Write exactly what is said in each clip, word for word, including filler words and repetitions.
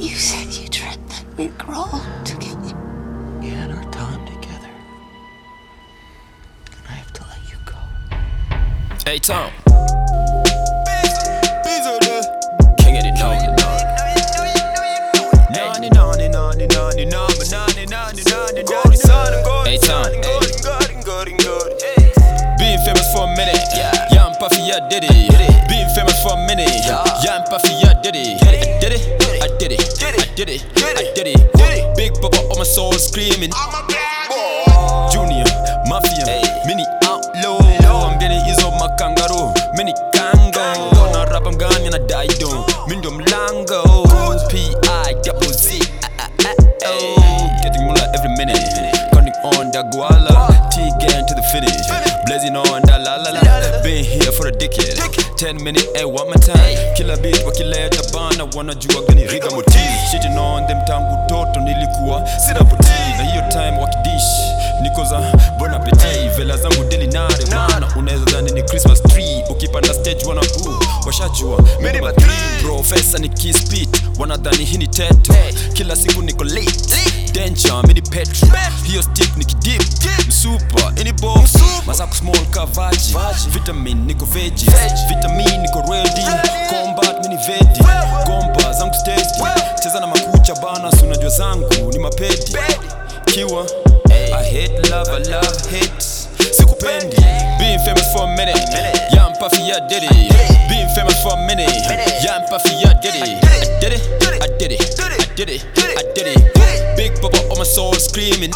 You said you dreamt that we'd grow old together. We had our time together. And I have to let you go. Hey Tom, King of the North. Hey Tom, being famous for a minute, yeah, I'm puffy, I did it. Being famous for a minute, yeah, I'm puffy, I did it. I did it, I did it, I did it, I did it. Big papa on my soul screaming. Junior, mafia, mini outlaw. I'm getting ease of my kangaroo, mini kango. Gonna rap, I'm gone and I die down. Mindum lango, P I double Z. Getting more like every minute. Counting on the guala, T-gang to the finish. Blazing on the la la la. Been here for a decade. Ten minutes, hey, one more time. Killer beat, wakileta bana. Wanajua gani riga moti. Shitting on them tangu toto nilikuwa sina puti. Na hiyo time wakidish niko za bon appetit. Vela zangu daily nare mana. Unaweza dhani ni Christmas tree. Ukipanda stage wana boo. Washajua mini matri. Professor ni key speed. Wanadhani hii ni teto. Kila siku niko late. Danger, mini petro. Hiyo stick nikidip. Super, any box. Masaku small kavaji. Vitamin niko veggies. Vitamin niko ready. Combat mini vedi. Gomba zangu steady. Cheza na makucha bana. Sunajua zangu ni mapedi. Kiwa I hate love, I love hate. Sikupendi. Being famous for a minute. Yeah, I'm puffy, I did it. Being famous for a minute. Yeah, I'm puffy, I did it. I did it, I did it, I did it, I did it. Big papa on my soul screaming.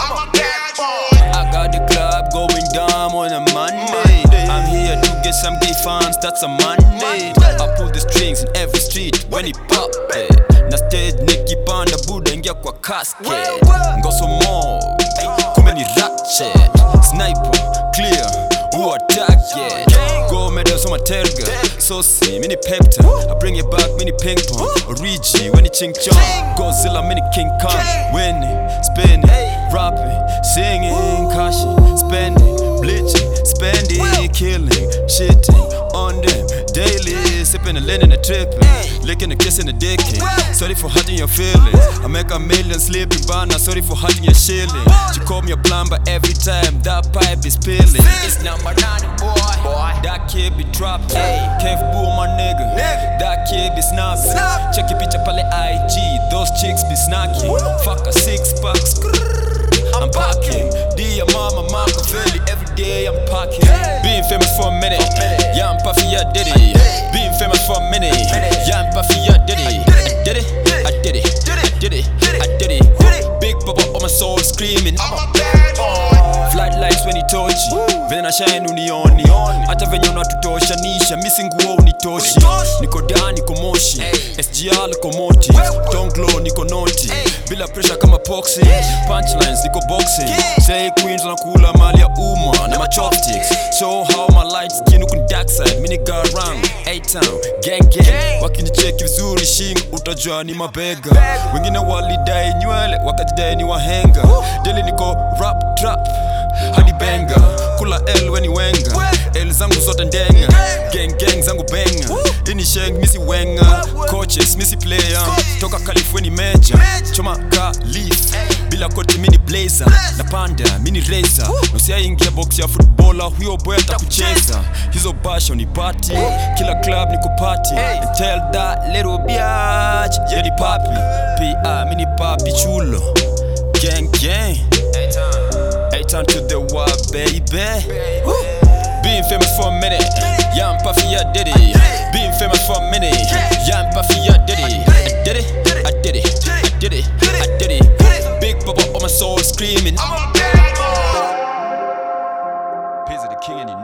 I got the club going down on a Monday. I'm here to get some gay fans, that's a Monday. I pull the strings in every street when it pop it. Na stage nikipanda buda ingia kwa casket. Ngoso mo, kumbe ni ratchet. Sniper, clear, who attack yet. Go medals on my terga. So see, mini pepta. I bring it back, mini ping pong. Origi, when it ching chong. Godzilla, mini King Kong. Winning, spinning, rapping, singing, cashing, spending, bleaching, spending, killing, shitting on them daily. Sipping and letting and tripping, licking and kissing and dicking. Sorry for hurting your feelings. I make a million sleeping, but not sorry for hurting your shilling. She call me a plumber every time that pipe is peeling. It's number nine, boy. That kid be dropped. Kev Boo, my nigga. That kid be snapping. Check your picture pale I G. Those chicks be snacking. Fuck a six packs. I'm packing. Dear mama, Machiavelli. Every day I'm packing. Being famous for a minute. Yeah, I'm puffy, I did it. Being famous for a minute. Yeah, I'm puffy, I did it. I did it, I did it, I did it, I did it. Big papa on my soul screaming. Flight lights when he touch vile na shine unioni. Hata venye unatutoshanisha misi nguo unitoshi. Niko da niko moshi S G R locomotive. Don't glow niko noti. Bila pressure kama boxing. Punchlines niko boxing. Say queens wanakula mali ya uma na ma chopsticks. Show how my light skin ukuni dark side. Mini garang A-Town gang gang. Wakinicheki vizuri shing utajua ni mabega. Wengine walidai nywele wakajidai ni wahenga. Daily niko rap trap hadi benga. Kula L weni wenga. L zangu zote ndenga. Gang gang zangu benga. Ini sheng misi wenga. Coaches misi player. Toka California major. Choma ka leaf. Bila koti mini blazer. Na panda mini razor. Nusia ingia box ya footballer. Huyo boy atakucheza. Hizo basho ni party. Kila club niko party. And tell that little biatch. Yeah ni papi. P I mini papi chulo. Gang gang. A-Town to the wild, baby. Being famous for a minute. Yeah, I'm puffy, I did it. Being famous for a minute. Yeah, I'm puffy, I did it. I did it, I did it, I did it, I did it. Big papa on my soul screaming. Piz of the king and